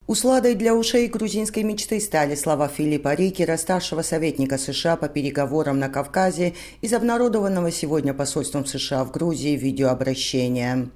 Усладой для ушей грузинской мечты стали слова Филиппа Рикера, старшего советника США по переговорам на Кавказе, из обнародованного сегодня посольством США в Грузии видеообращения.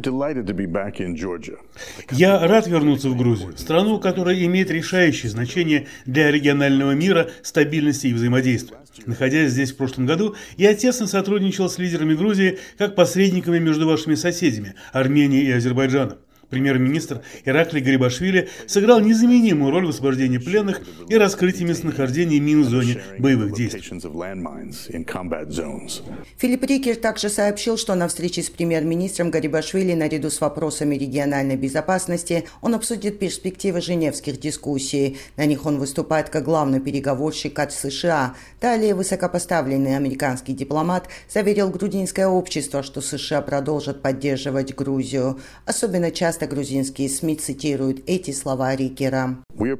Я рад вернуться в Грузию, страну, которая имеет решающее значение для регионального мира, стабильности и взаимодействия. Находясь здесь в прошлом году, я тесно сотрудничал с лидерами Грузии как посредниками между вашими соседями – Арменией и Азербайджаном. Премьер-министр Ираклий Гарибашвили сыграл незаменимую роль в освобождении пленных и раскрытии местонахождений мин в зоне боевых действий. Филипп Рикер также сообщил, что на встрече с премьер-министром Гарибашвили наряду с вопросами региональной безопасности он обсудит перспективы женевских дискуссий. На них он выступает как главный переговорщик от США. Далее высокопоставленный американский дипломат заверил грузинское общество, что США продолжат поддерживать Грузию. Особенно часто грузинские СМИ цитируют эти слова Рикера. Мы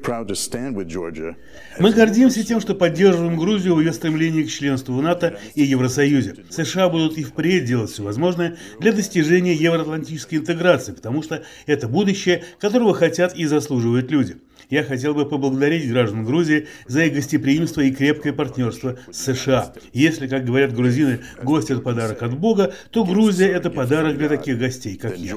гордимся тем, что поддерживаем Грузию в ее стремлении к членству в НАТО и Евросоюзе. США будут и впредь делать все возможное для достижения евроатлантической интеграции, потому что это будущее, которого хотят и заслуживают люди. Я хотел бы поблагодарить граждан Грузии за их гостеприимство и крепкое партнерство с США. Если, как говорят грузины, гость – это подарок от Бога, то Грузия – это подарок для таких гостей, как я.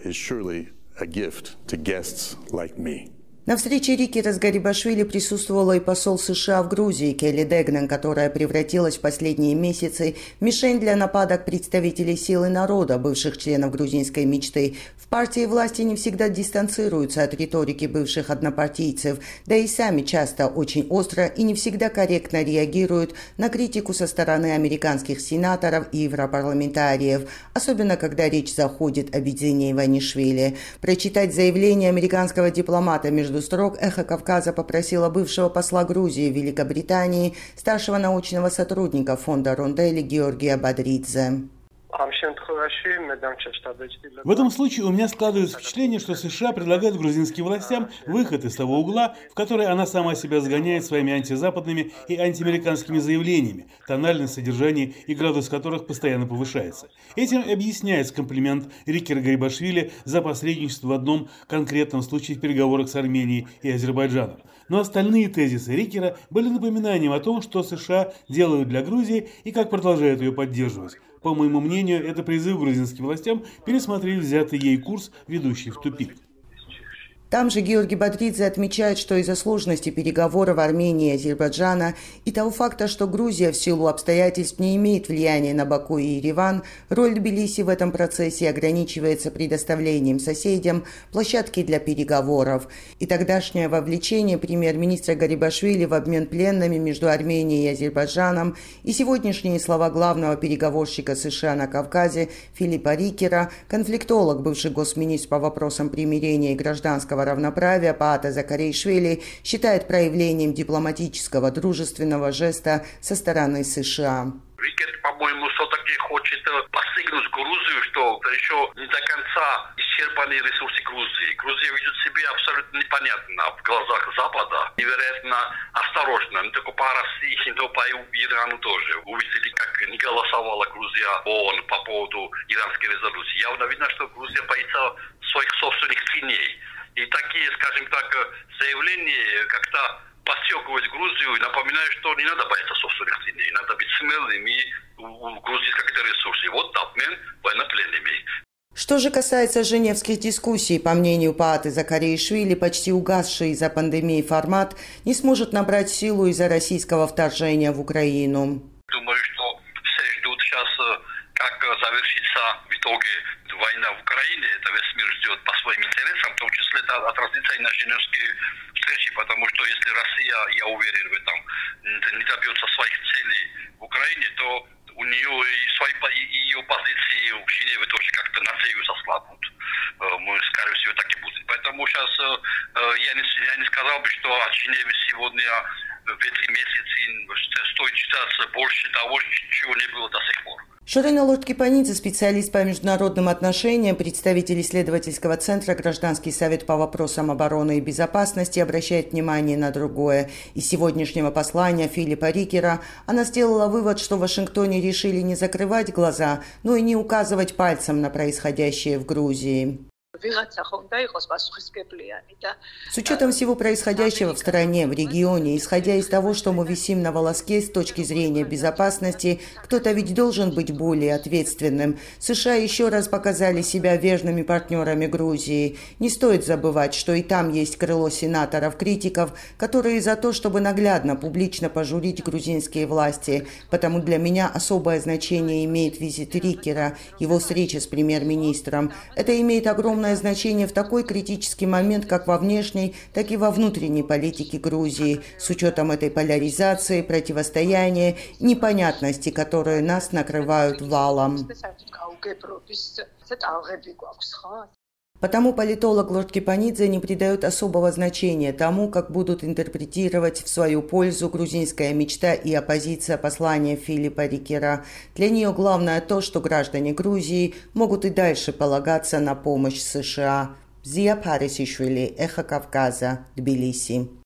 На встрече Рикера с Гарибашвили присутствовала и посол США в Грузии Келли Дегнан, которая превратилась в последние месяцы в мишень для нападок представителей силы народа, бывших членов грузинской мечты. В партии власти не всегда дистанцируются от риторики бывших однопартийцев, да и сами часто очень остро и не всегда корректно реагируют на критику со стороны американских сенаторов и европарламентариев, особенно когда речь заходит о Бедзине Иванишвили. Прочитать заявление американского дипломата между строк «Эхо Кавказа» попросила бывшего посла Грузии в Великобритании, старшего научного сотрудника фонда Ронделли Георгия Бадридзе. В этом случае у меня складывается впечатление, что США предлагает грузинским властям выход из того угла, в который она сама себя сгоняет своими антизападными и антиамериканскими заявлениями, тональность, содержание и градус которых постоянно повышается. Этим объясняется комплимент Рикера Гарибашвили за посредничество в одном конкретном случае в переговорах с Арменией и Азербайджаном. Но остальные тезисы Рикера были напоминанием о том, что США делают для Грузии и как продолжают ее поддерживать. По моему мнению, это призыв грузинским властям пересмотреть взятый ей курс, ведущий в тупик. Там же Георгий Бадридзе отмечает, что из-за сложности переговоров Армении и Азербайджана и того факта, что Грузия в силу обстоятельств не имеет влияния на Баку и Ереван, роль Тбилиси в этом процессе ограничивается предоставлением соседям площадки для переговоров. И тогдашнее вовлечение премьер-министра Гарибашвили в обмен пленными между Арменией и Азербайджаном и сегодняшние слова главного переговорщика США на Кавказе Филиппа Рикера, конфликтолог, бывший госминистр по вопросам примирения и гражданского равноправия Паата Закаришвили, считает проявлением дипломатического дружественного жеста со стороны США. Рикер, по-моему, все-таки хочет постигнуть Грузию, что еще не до конца исчерпаны ресурсы Грузии. Грузия ведет себя абсолютно непонятно в глазах Запада, невероятно осторожно, не только по России, но по Ирану тоже. Увидели, как не голосовала Грузия в ООН по поводу иранской резолюции. Явно видно, что Грузия боится своих собственных теней. И такие, скажем так, заявления как-то подстегивают Грузию и напоминают, что не надо бояться собственных теней, надо быть смелыми, у Грузии какие-то ресурсы. Вот обмен военнопленными. Что же касается женевских дискуссий, по мнению Пааты Закаришвили, почти угасший из-за пандемии формат не сможет набрать силу из-за российского вторжения в Украину. Думаю, что все ждут сейчас, как завершится в итоге война в Украине. Это весь мир ждет по своим интересам, в том числе это отразится и на женевские встречи, потому что если Россия, я уверен в этом, не добьется своих целей в Украине, то у нее и ее позиции в Женеве тоже как-то надеюсь ослабнут. Скорее всего, так и будет. Поэтому сейчас я не сказал бы, что от Женевы сегодня в эти месяцы стоит считаться больше того, чего не было до сих пор. Шорена Лорд-Кипанидзе, специалист по международным отношениям, представитель исследовательского центра «Гражданский совет по вопросам обороны и безопасности», обращает внимание на другое. Из сегодняшнего послания Филиппа Рикера она сделала вывод, что в Вашингтоне решили не закрывать глаза, но и не указывать пальцем на происходящее в Грузии. С учетом всего происходящего в стране, в регионе, исходя из того, что мы висим на волоске с точки зрения безопасности, кто-то ведь должен быть более ответственным. США еще раз показали себя верными партнерами Грузии. Не стоит забывать, что и там есть крыло сенаторов-критиков, которые за то, чтобы наглядно, публично пожурить грузинские власти. Потому для меня особое значение имеет визит Рикера, его встреча с премьер-министром. Это имеет огромное значение в такой критический момент, как во внешней, так и во внутренней политике Грузии, с учетом этой поляризации, противостояния, непонятности, которые нас накрывают валом. Потому политолог Лорд Кипанидзе не придает особого значения тому, как будут интерпретировать в свою пользу грузинская мечта и оппозиция послания Филиппа Рикера. Для нее главное то, что граждане Грузии могут и дальше полагаться на помощь США. Зия Парисишвили, Эхо Кавказа, Тбилиси.